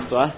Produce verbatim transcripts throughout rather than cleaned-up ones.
What?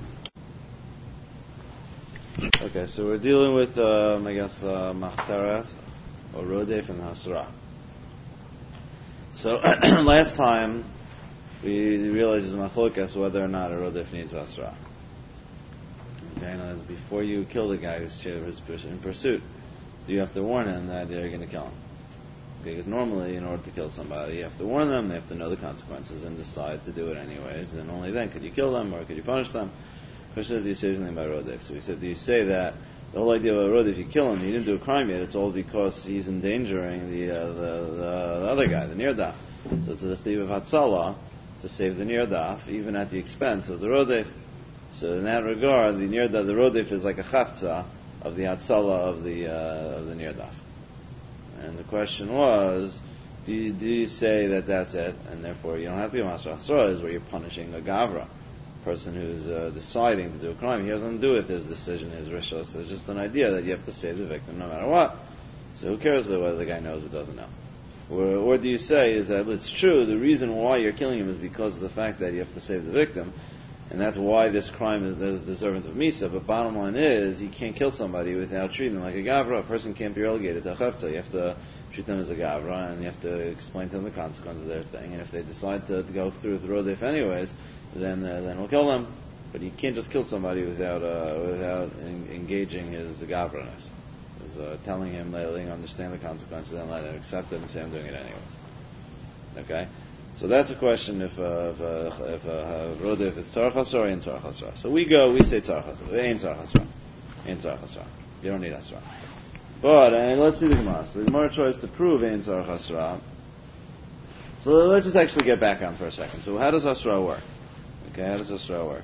Okay, so we're dealing with, um, I guess, uh, Machteres, or Rodef and Hasra. So, last time, we realized it's Machlokes whether or not a Rodef needs Hasra. Okay, now, before you kill the guy who's in pursuit, you have to warn him that you're going to kill him. Okay, because normally, in order to kill somebody, you have to warn them, they have to know the consequences, and decide to do it anyways, and only then could you kill them, or could you punish them. Question is, do you say something about Rodef? So we said, do you say that the whole idea about Rodef, if you kill him, he didn't do a crime yet, it's all because he's endangering the uh, the, the, the other guy, the Nirdaf. So it's a chiyuv of Hatzalah to save the Nirdaf, even at the expense of the Rodef. So in that regard, the Nirdaf, the Rodef is like a chavtza of the Hatzalah of the uh, of the Nirdaf. And the question was, do you, do you say that that's it, and therefore you don't have to give Masra Hasra, is where you're punishing a Gavra, person who's uh, deciding to do a crime. He doesn't do with his decision, his rishos. It's just an idea that you have to save the victim no matter what. So who cares whether the guy knows or doesn't know? Or, or do you say is that it's true, the reason why you're killing him is because of the fact that you have to save the victim, and that's why this crime is, is deserving of Misa, but bottom line is, you can't kill somebody without treating them like a Gavra. A person can't be relegated to a Chavtza. You have to treat them as a Gavra, and you have to explain to them the consequences of their thing, and if they decide to, to go through the Rodef anyways, then uh, then we'll kill them. But you can't just kill somebody without uh, without en- engaging his Gavraness. Is uh, telling him, letting him understand the consequences, and let him accept it and say, I'm doing it anyways. Okay? So that's a question if uh, if uh, if uh, Rodef is Tzarech Hasra or Ein Tzarech Hasra. So we go, we say Tzarech Hasra. Ein Tzarech Hasra. Ein Tzarech Hasra. You don't need Hasra. But, and let's see the Gemara. So the Gemara tries to prove Ein Tzarech Hasra. So let's just actually get back on for a second. So how does Hasra work? Okay, how does Hasra work?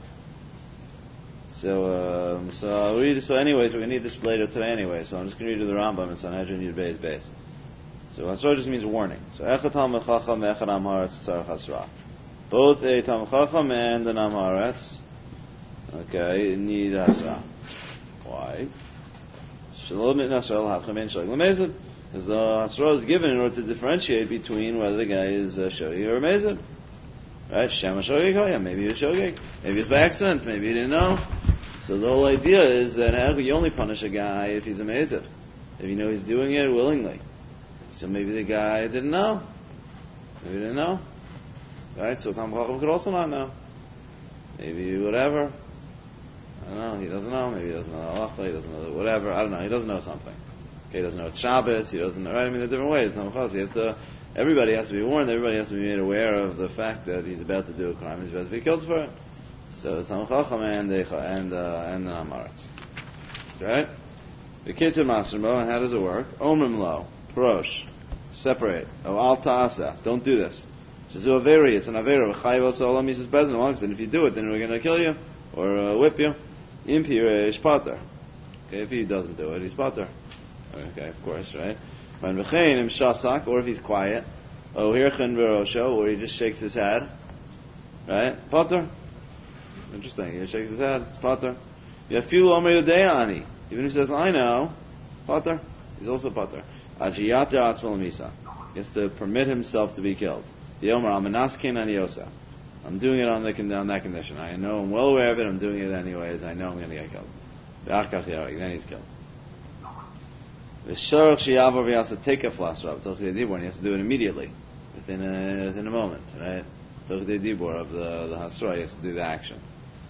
So, um, so I'll read. So, anyways, we're going to need this later today anyway. So I'm just going to read you the Rambam in Sanhedrin Yud Beis Beis. So Hasra just means warning. So Echad Talmid Chacham, Echad Am Haaretz, Tzarech Hasra. Both a Talmid Chacham and an Am Haaretz, okay, need Hasra. Why? Shalom Mit Hasra L'Hapchem Ein Shogeg L'Mezid. Because the Hasra is given in order to differentiate between whether the guy is a Shogeg or a Mezid. Right? Shema Shogeg Hoya. Maybe he was Shogeg. Maybe it's by accident. Maybe he didn't know. So the whole idea is that how you only punish a guy if he's a Mezid. If you know he's doing it willingly. So maybe the guy didn't know. Maybe he didn't know. Right? So Talmid Chacham could also not know. Maybe whatever. I don't know. He doesn't know. Maybe he doesn't know the halacha. He doesn't know the whatever. I don't know. He doesn't know something. Okay, he doesn't know it's Shabbos. He doesn't know. Right? I mean, there are different ways. You have to. Everybody has to be warned. Everybody has to be made aware of the fact that he's about to do a crime. He's about to be killed for it. So it's Talmid Chacham and the and uh, and the Am Haaretz. Okay. The Kitzur Masrimo. And how does it work? Omrim lo. Rosh. Separate. Oh, al ta'asa. Don't do this. Shazu averi. It's an avera. V'chayiv osa olam yisas bezin. And if you do it, then we're going to kill you or uh, whip you. Impir shpater. Okay, if he doesn't do it, he's pater. Okay, of course, right? When v'chein im shasak, or if he's quiet. Oh, hirchen v'rosho, or he just shakes his head. Right? Pater. Interesting. He just shakes his head. It's pater. Yafilu omer yodea ani. Even if he says, I know. Pater. He's also pater. He has to permit himself to be killed. I'm doing it on, the, on that condition. I know I'm well aware of it. I'm doing it anyways. I know I'm going to get killed. Then he's killed. He has to take a flasra. He has to do it immediately, within a, within a moment. Right? Of the the hasra, he has to do the action.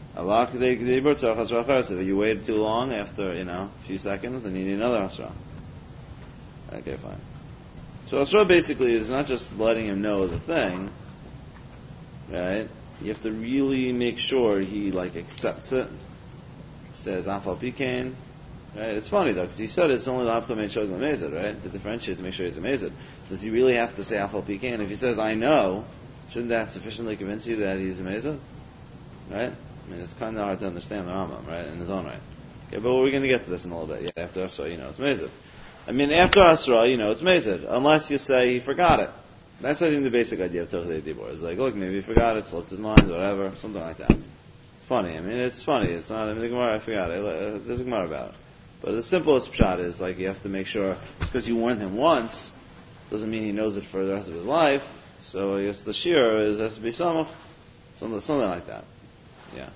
If you wait too long, after you know a few seconds, then you need another hasra. Okay, fine. So Hasra basically is not just letting him know the thing, right? You have to really make sure he like accepts it. Says Afal Pikain, right? It's funny though because he said it's only the Afal Mein Shogeg L'Mezid, right? To differentiate to make sure he's a Mezid. Does he really have to say Afal Pikain? If he says I know, shouldn't that sufficiently convince you that he's a Mezid, right? I mean, it's kind of hard to understand the Rambam, right, in his own right. Okay, but we're going to get to this in a little bit. Yeah, after Hasra, you know, it's Mezid. I mean, after Hasra, you know, it's Mezid. Unless you say he forgot it. That's, I think, the basic idea of Tochidei Dibur. It's like, look, maybe he forgot it, slipped his mind, whatever, something like that. It's funny. I mean, it's funny. It's not, I mean, the Gemara, I forgot it. There's a Gemara about it. But the simplest pshat is, like, you have to make sure, just because you warned him once, doesn't mean he knows it for the rest of his life. So I guess the shir is, has to be samach. Something, something like that. Yeah.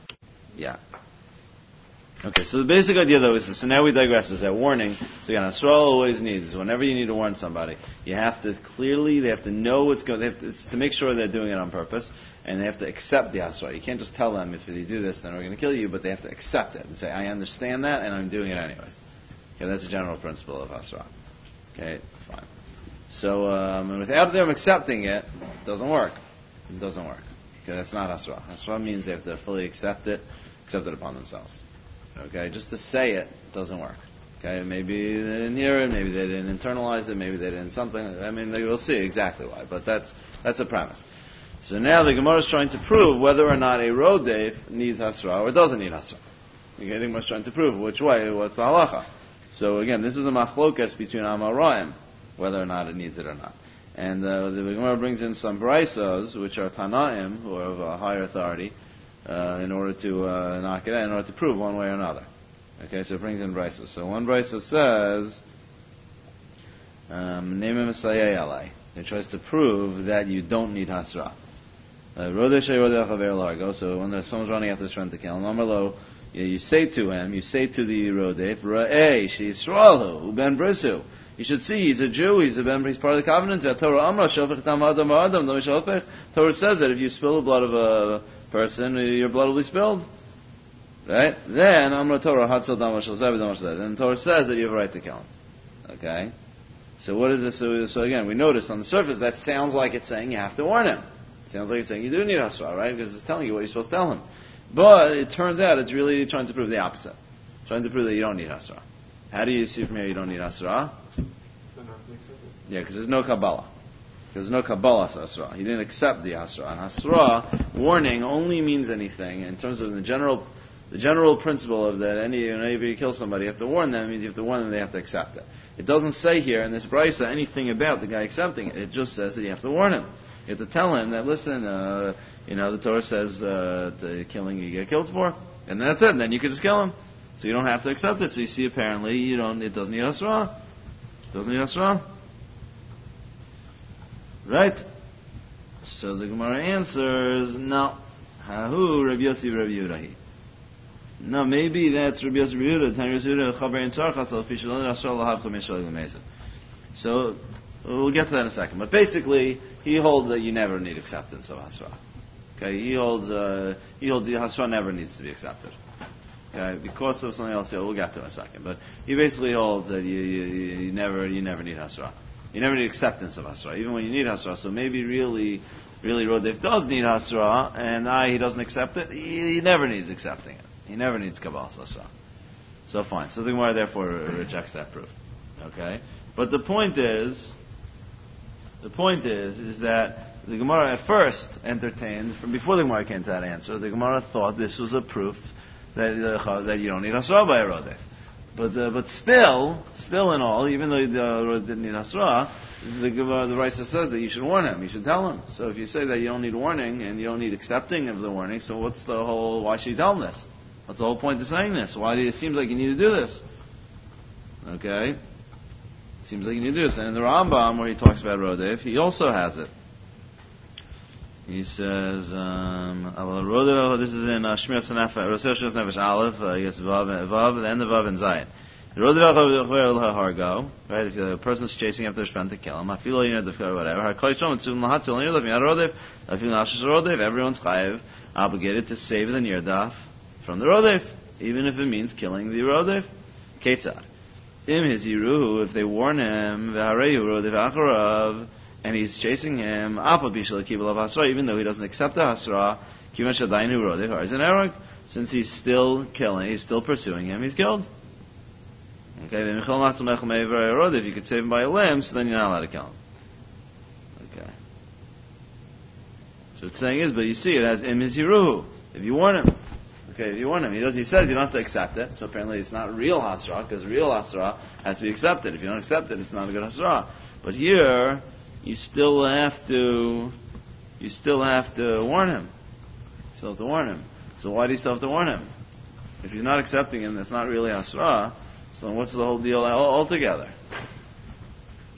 Yeah. Okay, so the basic idea though is this, so now we digress, is that warning. So again, Hasra always needs, whenever you need to warn somebody, you have to clearly, they have to know what's going, they have to, it's to make sure they're doing it on purpose, and they have to accept the Hasra. You can't just tell them, if you do this, then we're going to kill you, but they have to accept it and say, I understand that, and I'm doing it anyways. Okay, that's a general principle of Hasra. Okay, fine. So, um, without them accepting it, it doesn't work. It doesn't work. Okay, that's not Hasra. Hasra means they have to fully accept it, accept it upon themselves. Okay, just to say it doesn't work. Okay, maybe they didn't hear it, maybe they didn't internalize it, maybe they didn't something. I mean, they will see exactly why, but that's that's a premise. So now the Gemara is trying to prove whether or not a rodef needs hasra or doesn't need hasra. Okay, the Gemara is trying to prove which way, what's the halacha. So again, this is a machlokas between Amoraim, whether or not it needs it or not. And uh, the Gemara brings in some braisas, which are Tanaim, who are of a higher authority, Uh, in order to uh, knock it out, in order to prove one way or another. Okay, so it brings in brisa. So one brisa says, "Name him Messiah." It tries to prove that you don't need hasra. So when someone's running after his friend to kill him, Amarlo, you say to him, you say to the rodef, "Ra'ei she'Yisraelu ben brisu." You should see he's a Jew. He's a ben. He's part of the covenant. Torah says that if you spill the blood of a person, your blood will be spilled. Right? Then, Amra Torah, Hatzal Dama Shal Zev, Dama Shal Zev. And the Torah says that you have a right to kill him. Okay? So what is this? So, so again, we notice on the surface, that sounds like it's saying you have to warn him. It sounds like it's saying you do need Hasra, right? Because it's telling you what you're supposed to tell him. But it turns out it's really trying to prove the opposite. Trying to prove that you don't need Hasra. How do you see from here you don't need Hasra? Yeah, because there's no Kabbalah. There's no Kabbalah Hasra. He didn't accept the Hasra. And Hasra, warning, only means anything in terms of the general the general principle of that any whenever you kill somebody, you have to warn them, it means you have to warn them, they have to accept it. It doesn't say here in this brisa anything about the guy accepting it. It just says that you have to warn him. You have to tell him that, listen, uh, you know, the Torah says uh, the killing you get killed for. And that's it. And then you can just kill him. So you don't have to accept it. So you see, apparently, you don't. It doesn't need Hasra. It doesn't need Hasra. Right? So the Gemara answers, no. Hahu Rabbi Yossi Rabbi Yehuda. No, maybe that's Rabbi Yossi Rabbi Yehuda. So we'll get to that in a second. But basically, he holds that you never need acceptance of Hasra. Okay, he holds uh, he holds the Hasra never needs to be accepted. Okay, because of something else, yeah, we'll get to in a second. But he basically holds that you, you, you never you never need Hasra. You never need acceptance of Hasra, even when you need Hasra. So maybe really, really Rodef does need Hasra, and I, he doesn't accept it. He, he never needs accepting it. He never needs Kabbalah Hasra. So fine. So the Gemara therefore rejects that proof. Okay? But the point is, the point is, is that the Gemara at first entertained, from before the Gemara came to that answer, the Gemara thought this was a proof that, uh, that you don't need Hasra by a Rodef. But uh, but still, still in all, even though the uh, didn't need Hasra, the uh, the Raisa says that you should warn him. You should tell him. So if you say that you don't need warning and you don't need accepting of the warning, so what's the whole? Why should you tell him this? What's the whole point of saying this? Why do you, it seems like you need to do this? Okay, it seems like you need to do this. And in the Rambam, where he talks about Rodef, he also has it. He says, um, this is in Shmiras Nefesh Aleph, I guess Vav, Vav, the end of Vav and Zayin. Right, if a person's chasing after his friend to kill him, I feel you know the whatever. Everyone's chayev obligated to save the nirdaf from the rodef, even if it means killing the rodef. Ketzad. Im hiziruhu, if they warn him, v'hareyu rodef acharav, and he's chasing him, even though he doesn't accept the hasra, since he's still killing, he's still pursuing him, he's killed. Okay, if you could save him by a limb, so then you're not allowed to kill him. Okay. So it's saying is, but you see, it has im hiziruhu. If you warn him, okay, if you warn him, he does. He says you don't have to accept it. So apparently it's not real hasra, because real hasra has to be accepted. If you don't accept it, it's not a good hasra. But here, you still have to, you still have to warn him. You still have to warn him. So why do you still have to warn him? If you're not accepting him, that's not really hasra. So what's the whole deal altogether?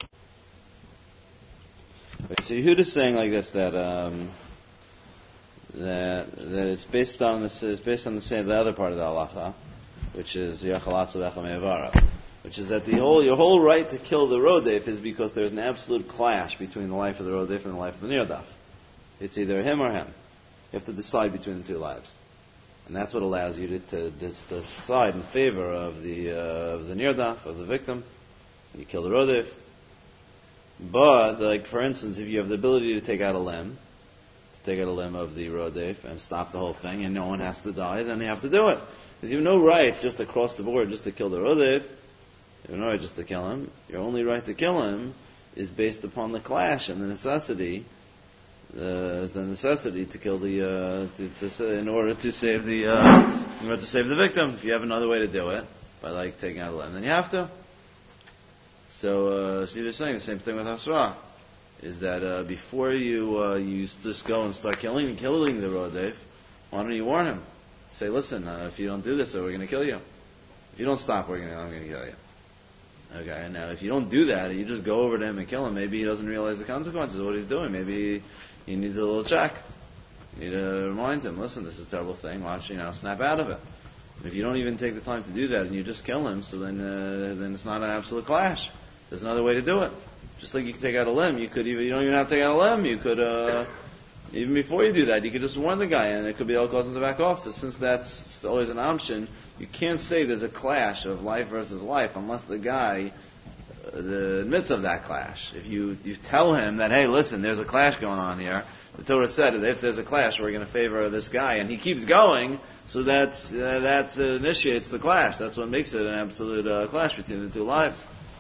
So Yehuda is saying like this, that um, that that it's based on this it's based on the same the other part of the halacha, which is Yachalatzu Echel Me'avara, which is that the whole your whole right to kill the rodef is because there's an absolute clash between the life of the rodef and the life of the nirdaf. It's either him or him. You have to decide between the two lives, and that's what allows you to, to, to decide in favor of the uh, of the nirdaf, of the victim. You kill the rodef. But, like for instance, if you have the ability to take out a limb, to take out a limb of the rodef and stop the whole thing, and no one has to die, then you have to do it. Because you have no right just across the board just to kill the rodef. You have no right just to kill him. Your only right to kill him is based upon the clash and the necessity, uh, the necessity to kill the, uh, to, to, in order to save the, uh, in order to save the victim. If you have another way to do it, by like taking out a limb, then you have to. So, uh, so you're just saying the same thing with Hasra, is that uh, before you uh, you just go and start killing killing the rodef, why don't you warn him? Say, listen, uh, if you don't do this, we're going to kill you. If you don't stop, we're going to I'm going to kill you. Okay. Now, if you don't do that, and you just go over to him and kill him, maybe he doesn't realize the consequences of what he's doing. Maybe he, he needs a little check. You need to remind him, listen, this is a terrible thing. Watch, you know, snap out of it. If you don't even take the time to do that, and you just kill him, so then uh, then it's not an absolute clash. There's another way to do it. Just like you can take out a limb, you could even, you don't even have to take out a limb. You could, uh, even before you do that, you could just warn the guy, and it could be all caused to back off. So since that's always an option, you can't say there's a clash of life versus life unless the guy uh, the, admits of that clash. If you, you tell him that, hey, listen, there's a clash going on here, the Torah said that if there's a clash, we're going to favor this guy, and he keeps going, so that's, uh, that uh, initiates the clash. That's what makes it an absolute uh, clash between the two lives.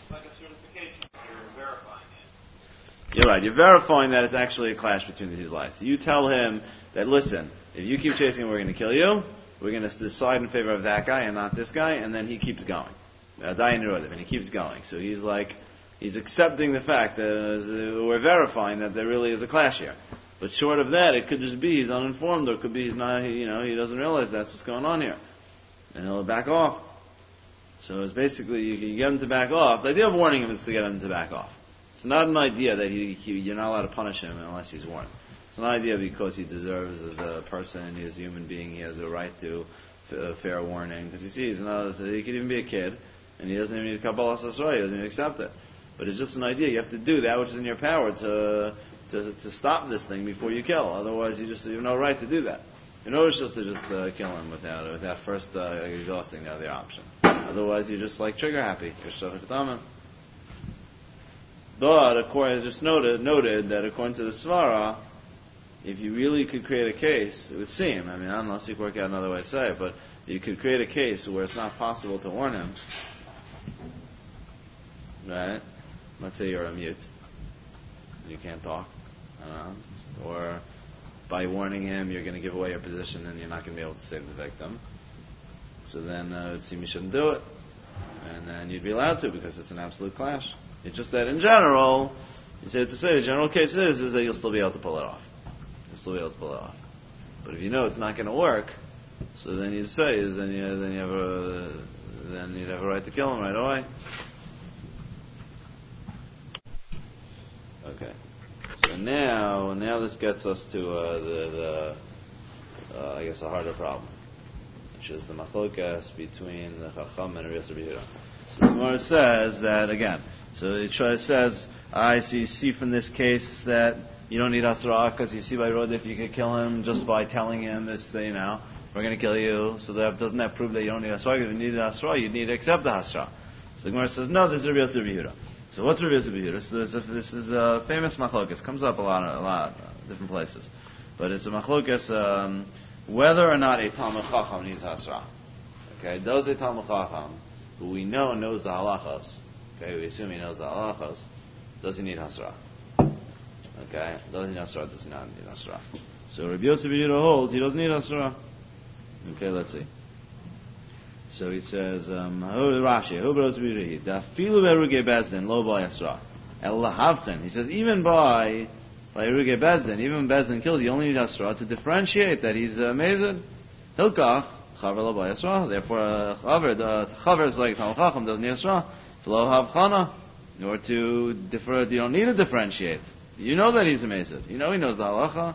You're right. You're verifying that it's actually a clash between the two lives. So you tell him that, listen, if you keep chasing him, we're going to kill you. We're going to decide in favor of that guy and not this guy, and then he keeps going. Uh, and he keeps going. So he's like, he's accepting the fact that uh, we're verifying that there really is a clash here. But short of that, it could just be he's uninformed, or it could be he's not, you know, he doesn't realize that's what's going on here, and he'll back off. So it's basically you, you get him to back off. The idea of warning him is to get him to back off. It's not an idea that he, he, you're not allowed to punish him unless he's warned. It's not an idea because he deserves as a person, he's a human being, he has a right to a fair warning. Because you see, he's not, he could even be a kid, and he doesn't even need Kabbalah Sasra, he doesn't even accept it. But it's just an idea. You have to do that which is in your power to to, to stop this thing before you kill. Otherwise, you just you have no right to do that. You know, it's just to just uh, kill him without without first uh, exhausting the other option. Otherwise, you're just like trigger happy. You're shafik tamim. But according, I just noted, noted that according to the Svara, if you really could create a case, it would seem, I mean, I don't know if you could work out another way to say it, but you could create a case where it's not possible to warn him, right? Let's say you're a mute, you can't talk, I don't know, or by warning him, you're going to give away your position and you're not going to be able to save the victim. So then uh, it would seem you shouldn't do it, and then you'd be allowed to because it's an absolute clash. It's just that in general, you say to say the general case is is that you'll still be able to pull it off. You'll still be able to pull it off. But if you know it's not going to work, so then you'd say is then you then you have a then you'd have a right to kill him right away. Okay. So now now this gets us to uh, the the uh, I guess a harder problem, which is the machlokas between the Chacham and Rabbi Yosef B'Yehuda. So the Gemara says that again. So it says, I see, see from this case that you don't need Asra, because you see by Rodef you could kill him just by telling him this, you know, we're going to kill you. So that doesn't that prove that you don't need Asra? If you need Asra, you need to accept the Asra. So the Gemara says, no, this is Rabbi Yosef B'Yehuda. So what's Rabbi Yosef B'Yehuda? So this is, this is a famous machlokas. Comes up a lot, a lot, uh, different places. But it's a machlokas um, whether or not a Talmud Chacham needs Asra. Okay, does a Talmud Chacham, who we know knows the halachos, okay, we assume he knows the halachos, does he need Hasra? Okay, does he need Hasra? Does he not need Hasra? So Rabbi Yosef B'Yehuda holds he doesn't need Hasra. Okay, let's see. So he says, um, Rashi, Dafilu beruge bezdin lo by Hasra. El lahavchen. He says even by by eruge bezdin, even when bezdin kills, you only need Hasra to differentiate that he's uh, mezid. Hilkach chaver lo by Hasra. Therefore, uh, chaver the chaver is like Talmud Chacham doesn't need Hasra. Lo havchana, in order to differ, you don't need to differentiate. You know that he's a mezid. You know he knows the halacha.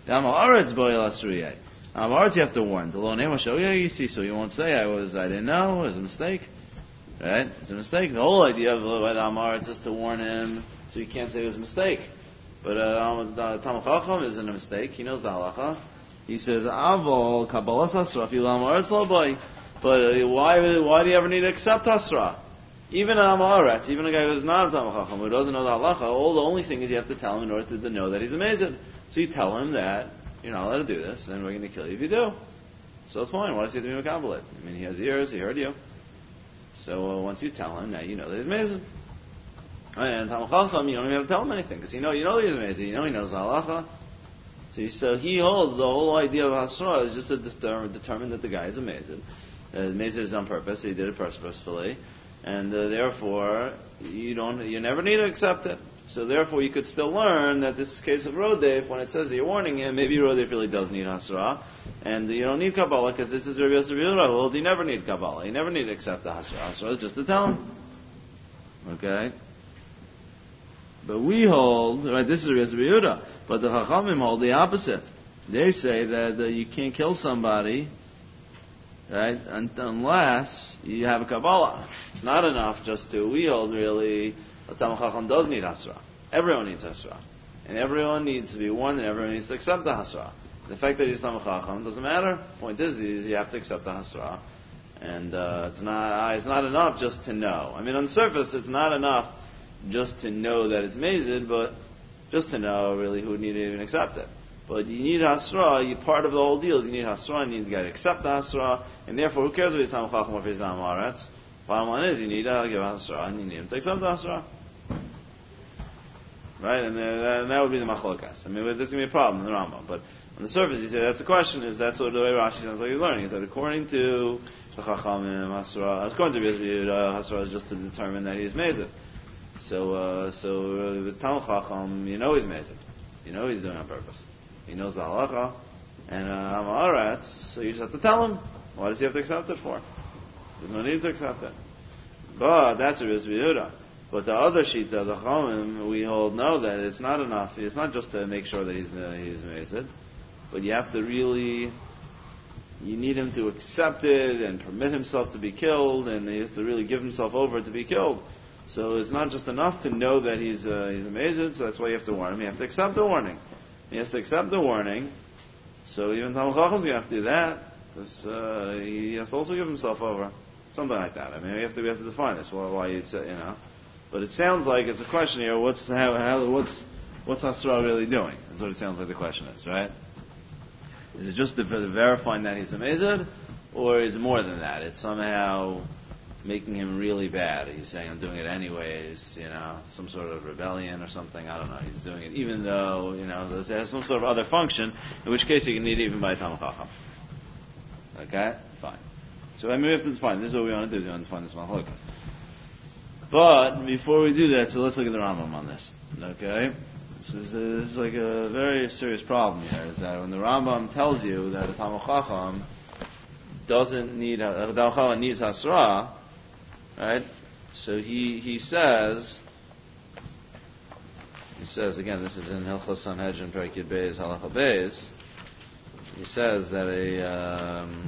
Amaretz boil asriyeh. Amaretz you have to warn. The lo nemo shogeg you see, so you won't say I was I didn't know, it was a mistake. Right? It's a mistake. The whole idea of the Amaretz is to warn him, so you can't say it was a mistake. But uh, Talmid Chacham isn't a mistake. He knows the halacha. He says, "Avol kabbalas hasra fil Amaretz lo boy." But uh, why? Why do you ever need to accept hasra? Even an Amaretz, even a guy who's not a Talmid Chacham, who doesn't know the halacha, all the only thing is you have to tell him in order to, to know that he's amazing. So you tell him that you're not allowed to do this, and we're going to kill you if you do. So it's fine. Why does he have to be makabel it? I mean, he has ears. He heard you. So uh, once you tell him, now you know that he's amazing. And Talmid Chacham, you don't even have to tell him anything, because you know, you know he's amazing. You know he knows the halacha. So, he, so he holds the whole idea of hasra is just to deter, determine that the guy is amazing. Uh, amazing is on purpose. He did it purposefully, and uh, therefore you don't, you never need to accept it. So therefore, you could still learn that this case of Rodef, when it says that you're warning him, maybe Rodef really does need hasra, and you don't need Kabbalah because this is Rabbi Yosef Yehuda. Well, you never need Kabbalah. You never need to accept the hasra. Hasra is just to tell him. Okay. But we hold, right, this is Rabbi Yosef Yehuda, but the Chachamim hold the opposite. They say that uh, you can't kill somebody, right, un- unless you have a Kabbalah. It's not enough just to, we hold really, a Talmid Chacham does need Hasra. Everyone needs Hasra. And everyone needs to be warned and everyone needs to accept the Hasra. The fact that he's Talmid Chacham doesn't matter. The point is, is you have to accept the Hasra. And uh, it's not it's not enough just to know. I mean, on the surface, it's not enough just to know that it's mazid, but just to know, really, who would need to even accept it. But you need Hasra. You, part of the whole deal is you need Hasra, and you need to get to accept the Hasra, and therefore, who cares if he's Talmid Chacham or if he's Amaretz? Bottom line is, you need to give Hasra, and you need him to accept the Hasra. Right? And, uh, and that would be the Machlokas. I mean, there's going to be a problem in the Rambam. But on the surface, you say that's the question, is that's what the way Rashi sounds like he's learning. He said, according to the Chachamim, Hasra, according to Yehuda, Hasra is just to determine that he's Mezid. So, uh, so uh, the Talmid Chacham, you know he's Mezid. You know he's doing it on purpose. He knows the halacha. And uh, Amaretz, so you just have to tell him. Why does he have to accept it for? There's no need to accept it. But that's a Rizvi Yehuda. But the other sheet, the Chachamim, we hold no, that it's not enough. It's not just to make sure that he's uh, he's Mezid, but you have to really, you need him to accept it and permit himself to be killed, and he has to really give himself over to be killed. So it's not just enough to know that he's uh, he's Mezid, so that's why you have to warn him. You have to accept the warning. He has to accept the warning. So even Talmid Chacham's going to have to do that, because uh, he has to also give himself over. Something like that. I mean, we have to we have to define this. Why, why you say, you know? But it sounds like it's a question here. What's how, how what's what's Hasra really doing? That's what it sounds like the question is, right? Is it just the, the verifying that he's a Mezid, or is it more than that? It's somehow making him really bad. He's saying, I'm doing it anyways, you know, some sort of rebellion or something. I don't know. He's doing it even though, you know, it has some sort of other function, in which case you can need it even by Talmid Chacham. Okay? Fine. So I mean, we have to define. This is what we want to do. We want to define this Machlokas. But before we do that, so let's look at the Rambam on this. Okay? So this is, this is like a very serious problem here, is that when the Rambam tells you that a Talmid Chacham doesn't need, a Talmid Chacham needs Hasra, right? So he, he says, he says, again, this is in Hilchos Sanhedrin, Perek Yud Beis, Halacha Beis, he says that a, um,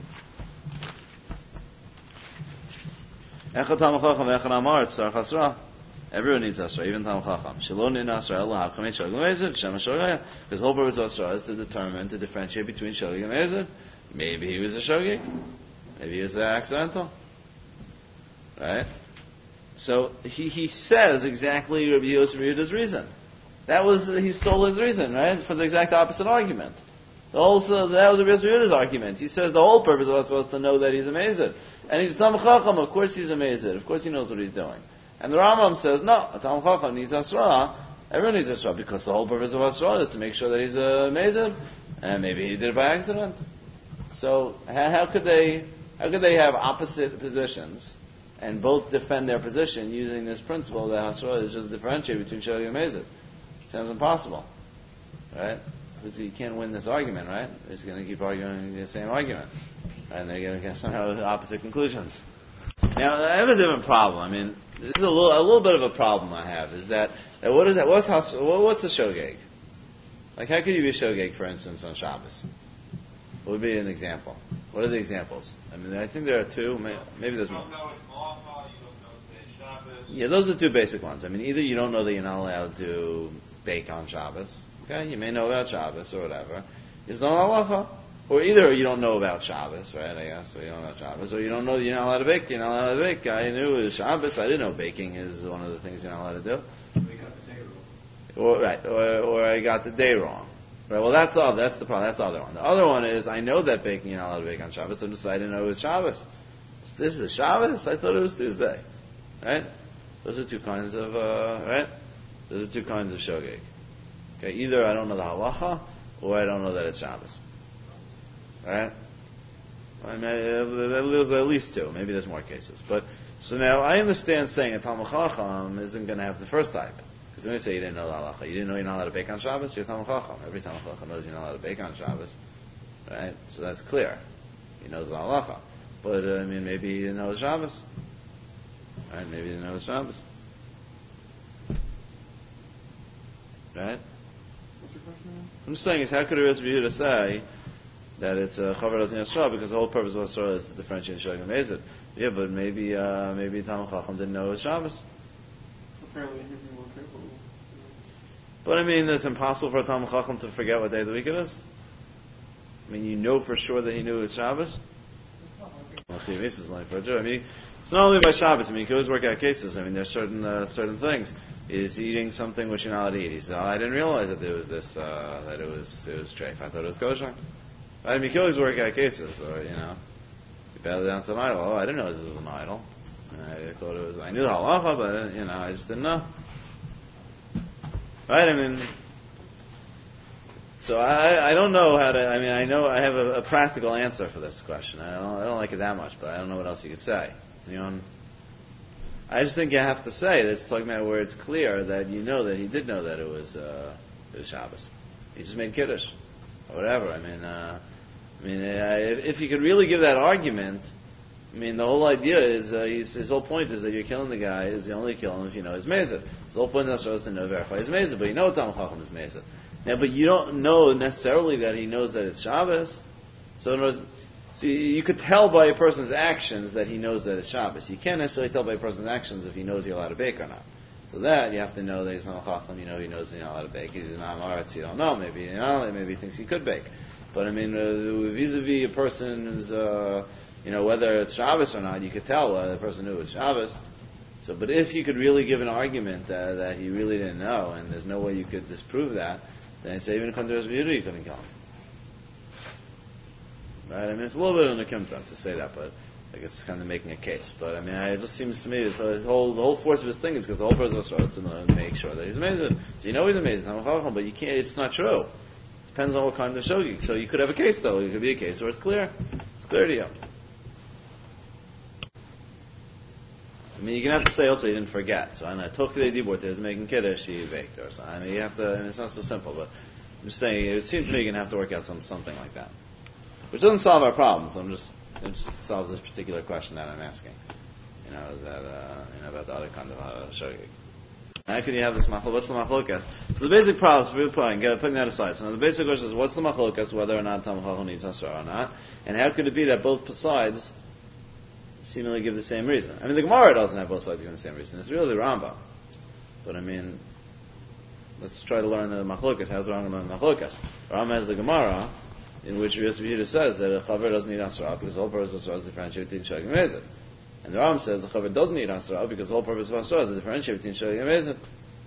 Echad Talmid Chacham Echad Amaretz Tzarich Hasra. Everyone needs Hasra, even Talmid Chacham. Shalom Nin Hasra Ela Hakam Shogeg Mezid Shem Shogeg. Because the whole purpose of Hasra is to determine, to differentiate between Shogeg and Mezid. Maybe he was a Shogeg. Maybe he was accidental. Right? So he, he says exactly Rabbi Yosef Yehuda's reason. That was, he stole his reason, right? For the exact opposite argument. The whole, that was Rabbi Yosef Yehuda's argument. He says the whole purpose of Hasra is to know that he's a Mezid. And he's a Talmid Chacham, of course he's a Mezid. Of course he knows what he's doing. And the Rambam says, no, a Talmid Chacham needs Hasra. Everyone needs Hasra, because the whole purpose of Hasra is to make sure that he's a Mezid. And maybe he did it by accident. So how, how could they, how could they have opposite positions and both defend their position using this principle that Hasra is just differentiate between Shogeg and Mezid? Sounds impossible. Right? Because you can't win this argument, right? They're just going to keep arguing the same argument. And they're going to get somehow opposite conclusions. Now, I have a different problem. I mean, this is a little, a little bit of a problem I have, is that, that what is that, what's, what's a Shogeg? Like, how could you be shogeg, for instance, on Shabbos? What would be an example? What are the examples? I mean, I think there are two. Maybe there's more. Yeah, those are the two basic ones. I mean, either you don't know that you're not allowed to bake on Shabbos. Okay, you may know about Shabbos or whatever. It's not halacha. Or either you don't know about Shabbos, right? I guess, or you don't know about Shabbos, or you don't know that you're not allowed to bake. You're not allowed to bake. I knew it was Shabbos. I didn't know baking is one of the things you're not allowed to do. We got the day wrong. Or right, or, or I got the day wrong. Right. Well, that's all. That's the problem. That's the other one. The other one is I know that baking you're not allowed to bake on Shabbos. So I just I didn't know it was Shabbos. This is Shabbos. I thought it was Tuesday. Right. Those are two kinds of uh, right. Those are two kinds of shogeg. Okay. Either I don't know the halacha, or I don't know that it's Shabbos. Right. I mean, there's at least two. Maybe there's more cases. But so now I understand saying a Talmud Chacham isn't going to have the first type. Because when you say you didn't know the halacha, you didn't know you're not allowed to bake on Shabbos, you're Talmud Chacham. Every Talmud Chacham knows you're not allowed to bake on Shabbos. Right? So that's clear. He knows the halacha. But, uh, I mean, maybe he didn't know it's Shabbos. Right? Maybe he didn't know it's Shabbos. Right? What's your question? I'm just saying, is how could a Rebbe Yehuda say that it's a chaver doesn't yasra because the whole purpose of Asra is to differentiate Shogeg and Mezid? Yeah, but maybe uh, maybe Talmud Chacham didn't know it was Shabbos. Apparently, he'd be more careful. But I mean, it's impossible for a Talmud Chacham to forget what day of the week it is. I mean, you know for sure that he knew it was Shabbos. Well, I mean, it's not only by Shabbos. I mean, you can always work out cases. I mean, there's certain uh, certain things. He's eating something which you're not allowed to eat. He says, "Oh, I didn't realize that there was this, uh, that it was it was treif. I thought it was kosher." I mean, you can always work out cases, or you know, you bow down to an idol. Oh, I didn't know this was an idol. I thought it was. I knew the halacha, but you know, I just didn't know. Right? I mean, so I I don't know how to. I mean, I know I have a, a practical answer for this question. I don't I don't like it that much, but I don't know what else you could say. You know, I just think you have to say that it's talking about where it's clear that you know that he did know that it was uh, it was Shabbos. He just made kiddush or whatever. I mean, uh, I mean, uh, if, if you could really give that argument. I mean, the whole idea is, uh, he's, his whole point is that you're killing the guy, is you only kill him if you know his mezid. His whole point is to know, verify his mezid, but you know Talmud Chacham is mezid. Now, but you don't know necessarily that he knows that it's Shabbos. So, in other words, see, you could tell by a person's actions that he knows that it's Shabbos. You can't necessarily tell by a person's actions if he knows you're allowed to bake or not. So that, you have to know that he's not Chacham, you know he knows you're not allowed to bake. He's not Aretz, you don't know. Maybe, you know, maybe he thinks he could bake. But, I mean, uh, vis-a-vis a person who's, uh, you know, whether it's Shabbos or not, you could tell whether the person knew it was Shabbos. So, but if you could really give an argument uh, that he really didn't know, and there's no way you could disprove that, then I'd say even according to Rebbe Yehuda, you couldn't kill him. Right? I mean, it's a little bit of a nekimta to say that, but like it's kind of making a case. But I mean, it just seems to me that the whole the whole force of his thing is because the whole purpose of is to make sure that he's amazing. So you know he's amazing, but you can't. It's not true. It depends on what kind of shogeg. So you could have a case though. It could be a case where it's clear. It's clear to you. I mean, you're going to have to say also you didn't forget. So I know, Tok K'dei Dibur is making kiddush, he baked or something. I mean, you have to, I mean, it's not so simple, but I'm just saying, it seems to me you're going to have to work out some something like that. Which doesn't solve our problems, I'm just, it just solves this particular question that I'm asking. You know, is that, uh, you know, about the other kind of uh, shogeg. How can you have this machlok? What's the machlokas? So the basic problem, so we're putting, putting that aside. So now the basic question is, what's the machlokas, whether or not Talmud Chacham needs Hasra or not? And how could it be that both sides seemingly give the same reason? I mean, the Gemara doesn't have both sides giving the same reason. It's really the Rambam. But I mean, let's try to learn the machlokas. How's the Rambam learn the machlokas? Rambam has the Gemara, in which Rebbe Yehuda says that a chaver doesn't need Asra because the whole purpose of Asra is to differentiate between Shogeg and Mezid. And the Rambam says the chaver doesn't need Asra because the whole purpose of Asra is to differentiate between Shogeg and Mezid.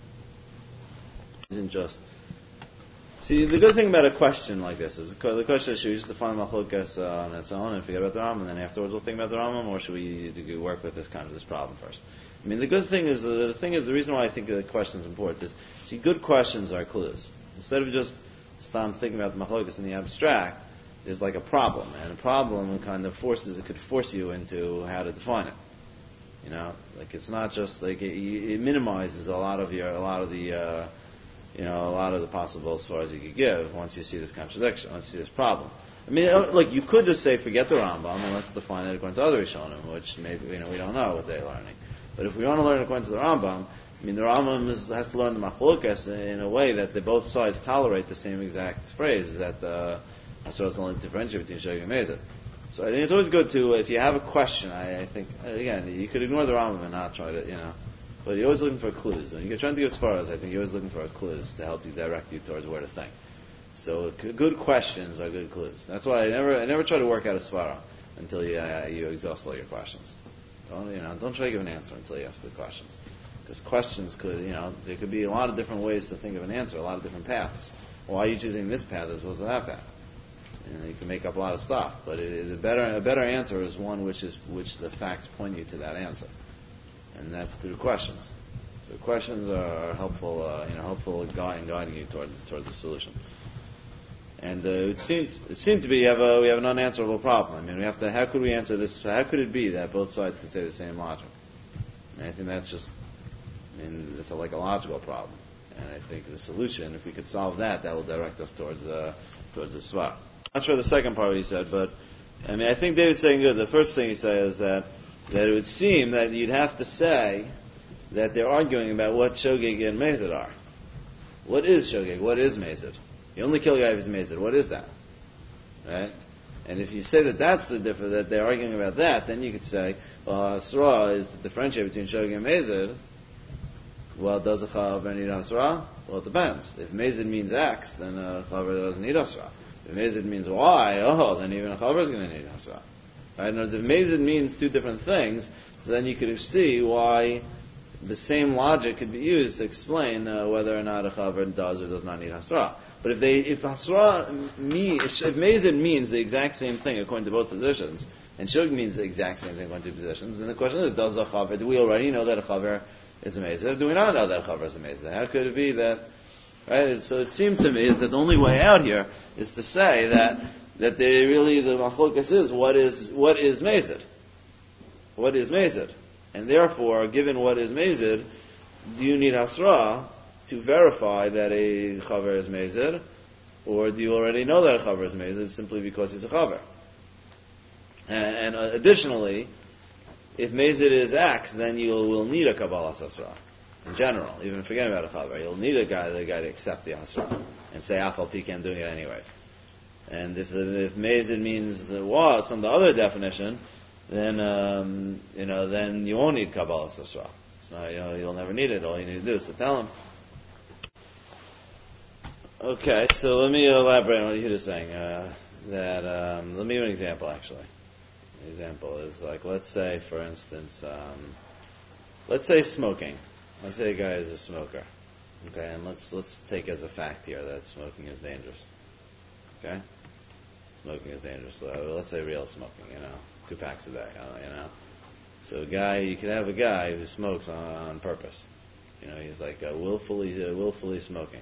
Isn't just. See, the good thing about a question like this is the question is, should we just define machlokas uh, on its own and forget about the Rambam, and then afterwards we'll think about the Rambam, or should we do, work with this kind of this problem first? I mean, the good thing is, the, the thing is, the reason why I think the question is important is, see, good questions are clues. Instead of just stop thinking about the machlokas in the abstract, there's like a problem, and a problem kind of forces, it could force you into how to define it. You know, like it's not just like it, it minimizes a lot of your, a lot of the. Uh, You know, a lot of the possible as you could give once you see this contradiction, once you see this problem. I mean, like you could just say, forget the Rambam and let's define it according to other Rishonim, which maybe, you know, we don't know what they're learning. But if we want to learn according to the Rambam, I mean, the Rambam is, has to learn the machlokas in a way that they both sides tolerate the same exact phrase, that uh, Hasra is only differentiate between Shogeg and Mezid. So I think it's always good to, if you have a question, I, I think, again, you could ignore the Rambam and not try to, you know, but you're always looking for clues. When you're trying to give svaras, I think you're always looking for clues to help you direct you towards where to think. So c- good questions are good clues. That's why I never, I never try to work out a svara until you, uh, you exhaust all your questions. Don't, you know, don't try to give an answer until you ask good questions. Because questions could, you know, there could be a lot of different ways to think of an answer, a lot of different paths. Why are you choosing this path as opposed to that path? And you can make up a lot of stuff, but it, it, a better a better answer is one which is which the facts point you to that answer, and that's through questions. So questions are helpful, uh, you know, helpful guide, guiding you toward towards the solution. And uh, it seems it seemed to be we have a, we have an unanswerable problem. I mean, we have to. How could we answer this? How could it be that both sides could say the same logic? And I think that's just. I mean, it's a, like a logical problem, and I think the solution, if we could solve that, that will direct us towards uh, towards the svar. I'm not sure the second part he said, but I mean, I think David's saying good. The first thing he says is that that it would seem that you'd have to say that they're arguing about what Shogeg and Mezid are. What is Shogeg? What is Mezid? You only kill a guy if he's Mezid. What is that? Right? And if you say that that's the difference, that they're arguing about that, then you could say, well, Hasra is the differentiate between Shogeg and Mezid. Well, does a chaver need Hasra? Well, it depends. If Mezid means X, then a chaver doesn't need Hasra. If Mezid means Y, oh, then even a chaver is going to need Hasra. Right? In other words, if Mezid means two different things, so then you could see why the same logic could be used to explain uh, whether or not a chaver does or does not need Hasra. But if they, if Hasra mean, if, if Mezid means the exact same thing according to both positions, and Shogeg means the exact same thing according to positions, then the question is, does a chaver? Do we already know that a chaver is a Mezid? Do we not know that a chaver is a Mezid? How could it be that? Right? So it seemed to me is that the only way out here is to say that that they really the machlokas is what is what is Mezid, what is Mezid, and therefore, given what is Mezid, do you need Hasra to verify that a chaver is Mezid, or do you already know that a chaver is Mezid simply because it's a chaver? And, and uh, additionally, if Mezid is X, then you will need a Kabbalah Hasra. In general, even forgetting about a chaver, you'll need a guy, the guy to accept the Hasra and say, Afal Pik, I'm doing it anyways. And if if Mezid means was from the other definition, then um, you know then you won't need Kabbalah Hasra. So you know you'll never need it. All you need to do is to tell him. Okay, so let me elaborate on what you're saying. Uh, that um, let me give an example. Actually, an example is like let's say, for instance, um, let's say smoking. Let's say a guy is a smoker. Okay, and let's let's take as a fact here that smoking is dangerous. Okay, smoking is dangerous. So let's say real smoking. You know, two packs a day. You know, so a guy you can have a guy who smokes on, on purpose. You know, he's like uh, willfully uh, willfully smoking.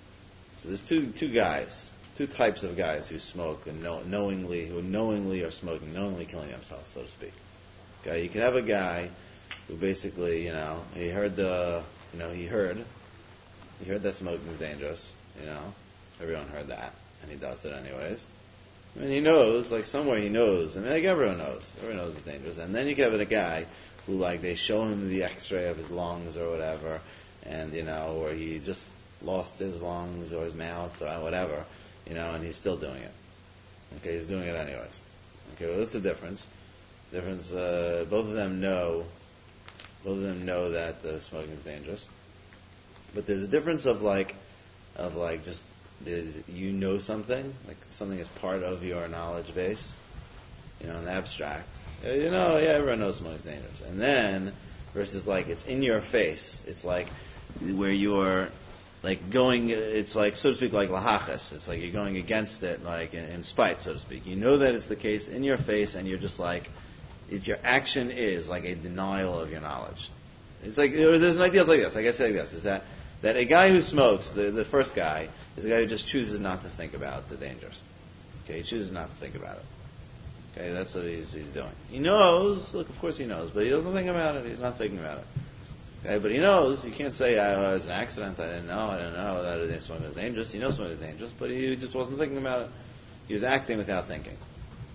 So there's two two guys, two types of guys who smoke and know, knowingly who knowingly are smoking, knowingly killing themselves, so to speak. Okay, you can have a guy who basically, you know, he heard the, you know, he heard, he heard that smoking is dangerous. You know, everyone heard that, and he does it anyways. I mean, he knows, like somewhere he knows. I mean, like everyone knows, everyone knows it's dangerous. And then you can have a guy who, like, they show him the X-ray of his lungs or whatever, and you know, or he just lost his lungs or his mouth or whatever, you know, and he's still doing it. Okay, he's doing it anyways. Okay, well, what's the difference? The difference, uh, both of them know, both of them know that uh, smoking is dangerous. But there's a difference of like, of like just, you know something, like something is part of your knowledge base, you know, in the abstract. You know, yeah, everyone knows smoking is dangerous. And then, versus like, it's in your face. It's like, where you're, like going, it's like, so to speak, like lahachas. It's like you're going against it, like in, in spite, so to speak. You know that it's the case in your face, and you're just like, it, your action is like a denial of your knowledge. It's like, there's an idea like this, like I say like this, is that, that a guy who smokes, the, the first guy, is a guy who just chooses not to think about the dangers. Okay, he chooses not to think about it. Okay, that's what he's, he's doing. He knows, look, of course he knows, but he doesn't think about it, he's not thinking about it. Okay, but he knows, you can't say, oh, it was an accident, I didn't know, I didn't know that smoking was dangerous. He knows smoking is dangerous, but he just wasn't thinking about it. He was acting without thinking.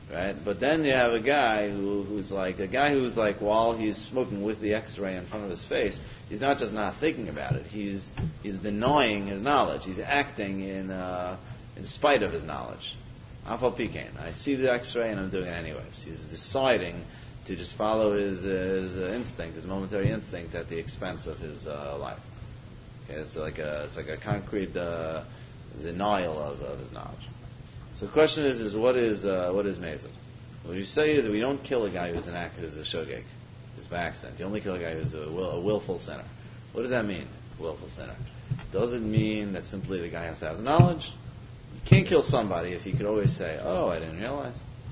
right? But then you have a guy who, who's like, a guy who's like, while he's smoking with the X-ray in front of his face, he's not just not thinking about it, he's he's denying his knowledge, he's acting in uh, in spite of his knowledge. Afal Pikain, I see the X-ray and I'm doing it anyways. He's deciding to just follow his, his uh, instinct, his momentary instinct, at the expense of his uh, life. Okay, it's like a it's like a concrete uh, denial of, of his knowledge. So the question is, is what is uh, what is Mezid? What you say is that we don't kill a guy who's an act who's a shogeg, who's by accident. You only kill a guy who's a, will, a willful sinner. What does that mean, willful sinner? Does it mean that simply the guy has to have the knowledge? You can't kill somebody if he could always say, "Oh, I didn't realize.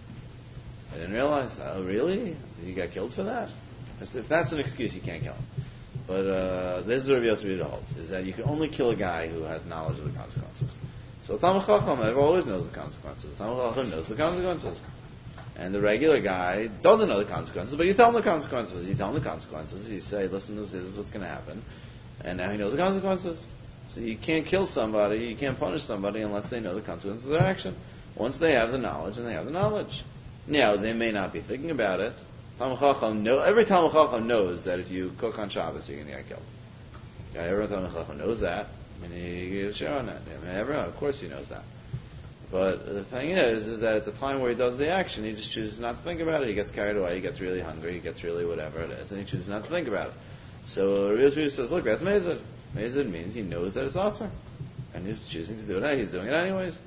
I didn't realize. Oh, really? You got killed for that?" If that's an excuse, you can't kill him. But uh, this is what Rabbi Yosef holds: is that you can only kill a guy who has knowledge of the consequences. So Talmud Chacham always knows the consequences. Talmud Chacham knows the consequences. And the regular guy doesn't know the consequences, but you tell him the consequences. You tell him the consequences. You say, listen, this is what's going to happen. And now he knows the consequences. So you can't kill somebody, you can't punish somebody unless they know the consequences of their action. Once they have the knowledge, and they have the knowledge. Now, they may not be thinking about it. Talmud Chacham know, every Talmud Chacham knows that if you cook on Shabbos, you're going to get killed. Yeah, every Talmud Chacham knows that. I mean, he gives share on that. I mean, everyone, of course, he knows that. But the thing is, is that at the time where he does the action, he just chooses not to think about it. He gets carried away. He gets really hungry. He gets really whatever it is, and he chooses not to think about it. So Rabbi Yosef says, "Look, that's Mezid. Mezid means he knows that it's awesome, and he's choosing to do it. He's doing it anyways."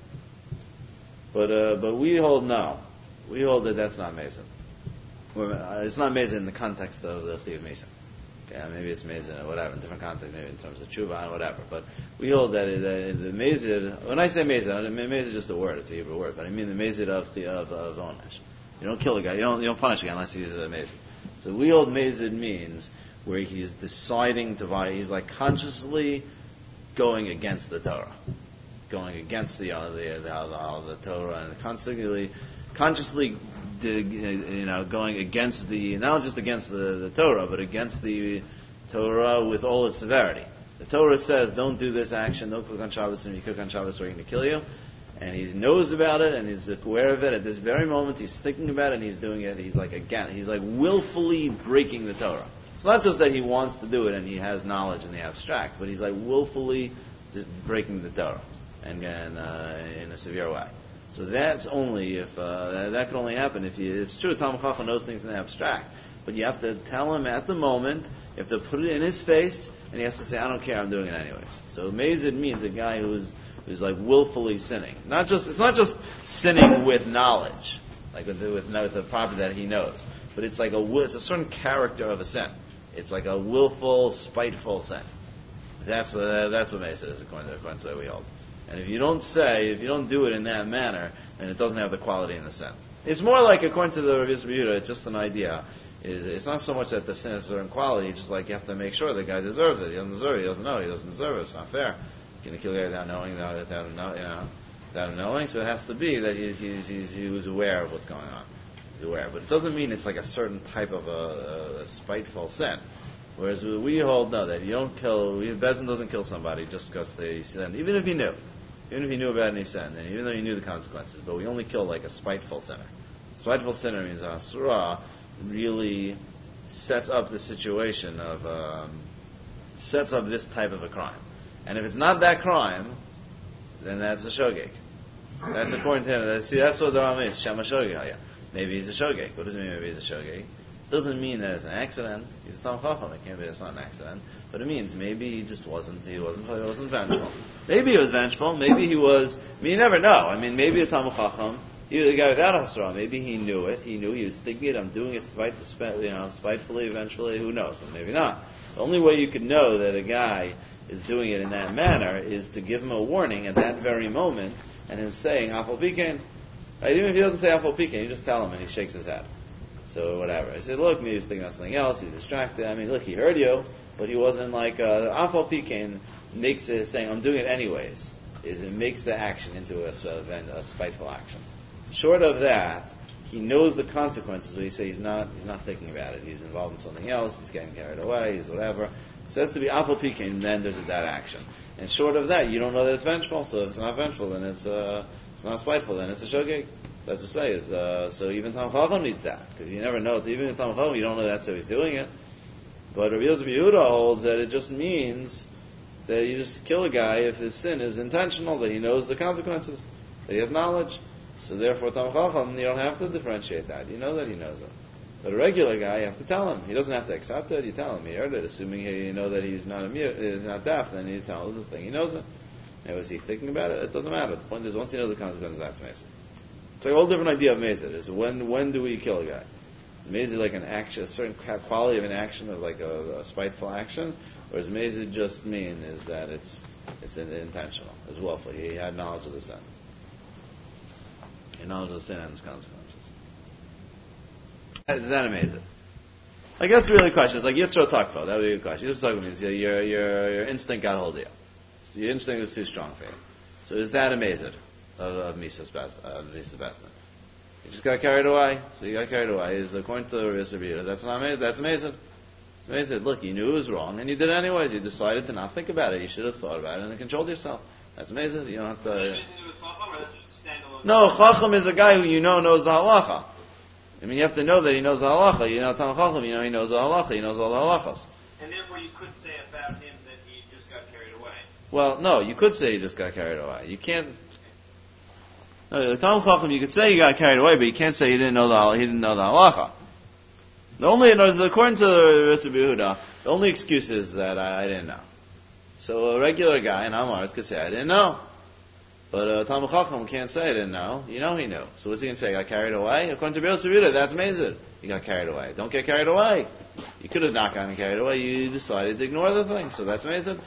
But uh, but we hold no. We hold that that's not Mezid. It's not Mezid in the context of the Chiyuv Mesa. Okay, maybe it's Mezid or whatever, in different context, maybe in terms of tshuva and whatever. But we hold that the, the Mezid, when I say Mezid, I mean Mezid is just a word, it's a Hebrew word, but I mean the Mezid of of, of Onesh. You don't kill a guy, you don't you don't punish a guy unless he's a Mezid. So we hold Mezid means where he's deciding to violate, he's like consciously going against the Torah, going against the uh, the, the, the, the Torah, and constantly, consciously, you know, going against the, not just against the, the Torah, but against the Torah with all its severity. The Torah says, don't do this action, don't cook on Shabbos, and if you cook on Shabbos, we're going to kill you. And he knows about it, and he's aware of it. At this very moment, he's thinking about it, and he's doing it. He's like, again, he's like willfully breaking the Torah. It's not just that he wants to do it, and he has knowledge in the abstract, but he's like willfully breaking the Torah, and, and uh, in a severe way. So that's only if, uh, that, that can only happen if you, it's true, Talmud Chacham knows things in the abstract, but you have to tell him at the moment, you have to put it in his face, and he has to say, I don't care, I'm doing it anyways. So Mezid means a guy who's, who's like willfully sinning. Not just, it's not just sinning with knowledge, like with, with, with the property that he knows, but it's like a, it's a certain character of a sin. It's like a willful, spiteful sin. That's what, uh, that's what Mezid is, according to, according to what we hold. And if you don't say, if you don't do it in that manner, then it doesn't have the quality in the sin. It's more like, according to the Rabbi Yehuda, it's just an idea. Is It's not so much that the sin is a certain quality, it's just like you have to make sure the guy deserves it. He doesn't deserve it, he doesn't know, he doesn't deserve it, it's not fair. You're going to kill a guy without knowing, without, without, you know, without knowing, so it has to be that he's, he's, he's, he was aware of what's going on. He's aware. But it doesn't mean it's like a certain type of a, a spiteful sin. Whereas we hold, no, that you don't kill, Bezin doesn't kill somebody just because they sin, even if he knew. Even if he knew about any sin, and even though he knew the consequences, but we only kill like a spiteful sinner. Spiteful sinner means Asura really sets up the situation of, um, sets up this type of a crime. And if it's not that crime, then that's a shogeg. That's according to him. See, that's what the Ram is, Shema Shogeg. Maybe he's a shogeg. What does it mean maybe he's a shogeg? Doesn't mean that it's an accident. He's a Talmud Chacham. It can't be it's not an accident. But it means maybe he just wasn't. He wasn't. He wasn't vengeful. Maybe he was vengeful. Maybe he was. I mean, you never know. I mean, maybe the Talmud Chacham, he was a guy without a hasra. Maybe he knew it. He knew he was thinking it. I'm doing it spite, you know, spitefully, vengefully. Who knows? But maybe not. The only way you can know that a guy is doing it in that manner is to give him a warning at that very moment, and him saying Afal Pikain. Right? Even if he doesn't say Afal Pikain, you just tell him, and he shakes his head. So whatever. I said, look, maybe he's thinking about something else. He's distracted. I mean, look, he heard you, but he wasn't like Afal Pikain makes it saying, I'm doing it anyways. Is it makes the action into a, a, a spiteful action. Short of that, he knows the consequences. So he says he's not he's not thinking about it. He's involved in something else. He's getting carried away. He's whatever. So it has to be Afal Pikain. Then there's that action. And short of that, you don't know that it's vengeful. So if it's not vengeful, then it's uh, it's not spiteful. Then it's a shogeg. That's to say is uh, so even Talmid Chacham needs that because you never know. Even in Talmid Chacham, you don't know that's how he's doing it. But Rabbi Yosef Yehuda holds that it just means that you just kill a guy if his sin is intentional, that he knows the consequences, that he has knowledge. So therefore, Talmid Chacham, you don't have to differentiate that. You know that he knows it. But a regular guy, you have to tell him. He doesn't have to accept it. You tell him he heard it, assuming you know that he's not mute, he's not deaf. Then you tell him the thing. He knows it. And was he thinking about it? It doesn't matter. The point is, once he knows the consequences, that's Mesa. It's like a whole different idea of Mesa. Is when when do we kill a guy? Mesa like an action, a certain quality of an action, of like a, a spiteful action, whereas Mesa just mean is that it's it's intentional, it's willful. He had knowledge of the sin. He had knowledge of the sin and its consequences. Is that amazing? Like that's really the question. It's like Yitzro Takfo. That would be a question. Yitzro Takfo means your, your your your instinct got hold of you. So your instinct was too strong for you. So is that amazing of, of Mises Besna? You just got carried away. So you got carried away. Is according to the Rizabita, that's not amazing. That's amazing. It's amazing. Look, you knew it was wrong, and you did it anyways. You decided to not think about it. You should have thought about it and then controlled yourself. That's amazing. You don't have to. No, Chacham is a guy who you know knows the halacha. I mean, you have to know that he knows the halacha. You know, Talmid Chacham, you know he knows the halacha. He knows all the halachas. And therefore, you could say about him that he just got carried away. Well, no, you could say he just got carried away. You can't. No, the Talmid Chacham, you could say he got carried away, but you can't say he didn't know the he didn't know the halacha. The only, according to the Rizabita Yehuda, the only excuse is that I, I didn't know. So a regular guy in Amaris could say I didn't know. But uh, Talmid Chacham can't say I didn't know. You know he knew. So what's he going to say? I got carried away? According to Rabbi Yosef Yehuda, that's amazing. You got carried away. Don't get carried away. You could have not gotten carried away. You decided to ignore the thing. So that's amazing.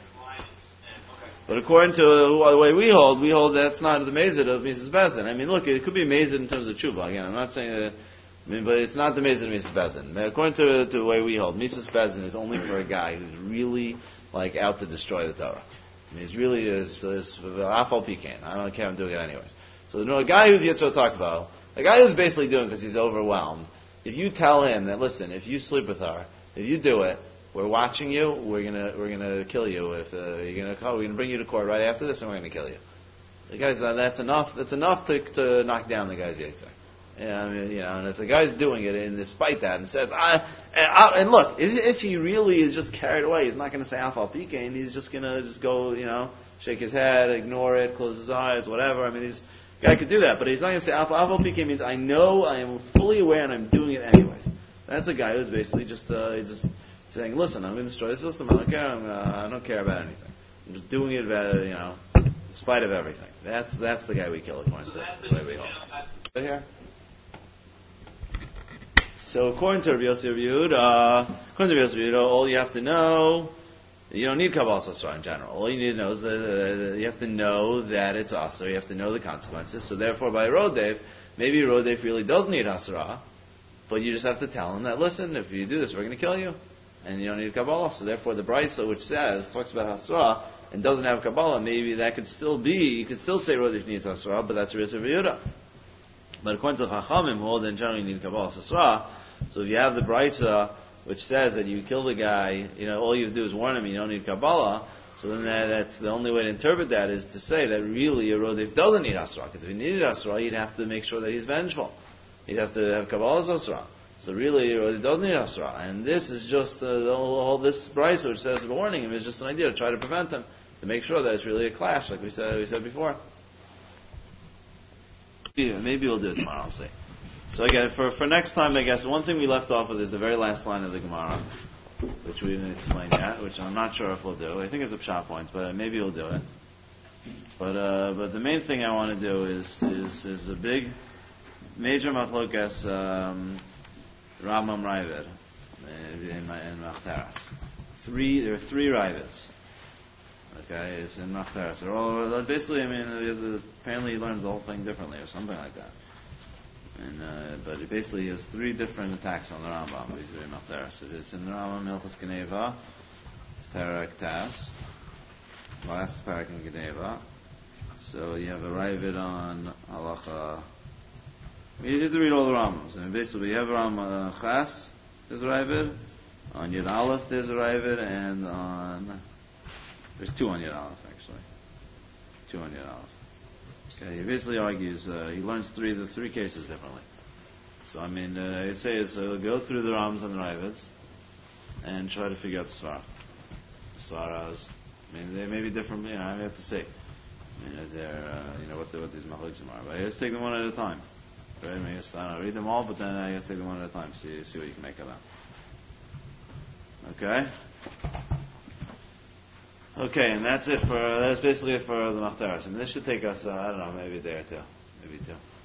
But according to uh, the way we hold, we hold that's not the Mezid of Mises Bezdin. I mean, look, it could be Mezid in terms of Tshuva. Again, I'm not saying that, I mean, but it's not the Mezid of Mises Bezdin. According to, to the way we hold, Mises Bezdin is only for a guy who's really, like, out to destroy the Torah. I mean, he's really is afal pikan. I don't care. I'm doing it anyways. So you know, a guy who's Yitzro Takvo, a guy who's basically doing it because he's overwhelmed. If you tell him that, listen, if you sleep with her, if you do it, we're watching you. We're gonna we're gonna kill you. If uh, you're gonna call, we're gonna bring you to court right after this, and we're gonna kill you. The guy's uh, that's enough. That's enough to to knock down the guy's Yitzhak. Yeah, I mean, you know, and if the guy's doing it and despite that and says, I, and, I, and look, if, if he really is just carried away, he's not going to say Afal Pikain, he's just going to just go, you know, shake his head, ignore it, close his eyes, whatever. I mean, he's, the guy could do that, but he's not going to say Afal. Afal Pikain means I know, I am fully aware, and I'm doing it anyways. That's a guy who's basically just, uh, just saying, listen, I'm going to destroy the system, I don't care, I'm, uh, I don't care about anything. I'm just doing it, about, you know, in spite of everything. That's that's the guy we kill, according to the way we hold. Right here. So according to Rabbi Yosef Yehuda, according to Rabbi Yosef Yehuda, all you have to know, you don't need Kabbalah Asra in general. All you need to know is that uh, you have to know that it's Asra. You have to know the consequences. So therefore, by Rodev, maybe Rodev really does need Asra, but you just have to tell him that, listen, if you do this, we're going to kill you, and you don't need Kabbalah. So therefore, the Brisa, which says, talks about Asra, and doesn't have Kabbalah, maybe that could still be, you could still say Rodev needs Asra, but that's Rabbi Yosef Yehuda. But according to Chachamim, who hold in general you need Kabbalah Asra. So if you have the Brisa, which says that you kill the guy, you know, all you have to do is warn him, you don't need Kabbalah, so then that, that's the only way to interpret that is to say that really a Rodef doesn't need Asra, because if he needed Asra, you'd have to make sure that he's vengeful. You'd have to have Kabbalah's Asra. So really, a Rodef doesn't need Asra. And this is just, uh, the whole, whole, this Brisa, which says warning him, is just an idea to try to prevent him, to make sure that it's really a clash, like we said, we said before. Maybe we'll do it tomorrow, I'll see. So again, for, for next time, I guess, one thing we left off with is the very last line of the Gemara, which we didn't explain yet, which I'm not sure if we'll do. I think it's a pshat point, but maybe we'll do it. But uh, but the main thing I want to do is is, is a big, major machlokas um, Rambam Ravid in my in Machteras. Three, there are three Ravids. Okay, it's in Machteras. They're all basically. I mean, apparently he learns the whole thing differently or something like that. And, uh, but it basically has three different attacks on the Rambam. It's in the Rambam Hilchos Geneva, Parak Tas, last parak in Geneva. So you have a Ravid on Halacha. You have to read all the Rambams. And basically you have a Rambam uh, Chas, there's a Ravid. On Yud Aleph there's a Ravid, and on there's two on Yud Aleph actually. Two on Yud Aleph. Okay, he basically argues, uh, he learns three the three cases differently. So, I mean, uh, I'd say is uh, go through the Rams and the Ravids and try to figure out the Svara. Svaras, I mean, they may be different, you know, I have to say. I mean, they're, uh, you know, what, the, what these Mahalikim are. But I guess take them one at a time. Right? I mean, I guess, I don't know, read them all, but then I guess take them one at a time, see, see what you can make of them. Okay? Okay, and that's it for, that's basically it for the Machtaras. I mean, this should take us, uh, I don't know, maybe a day or two. Maybe two.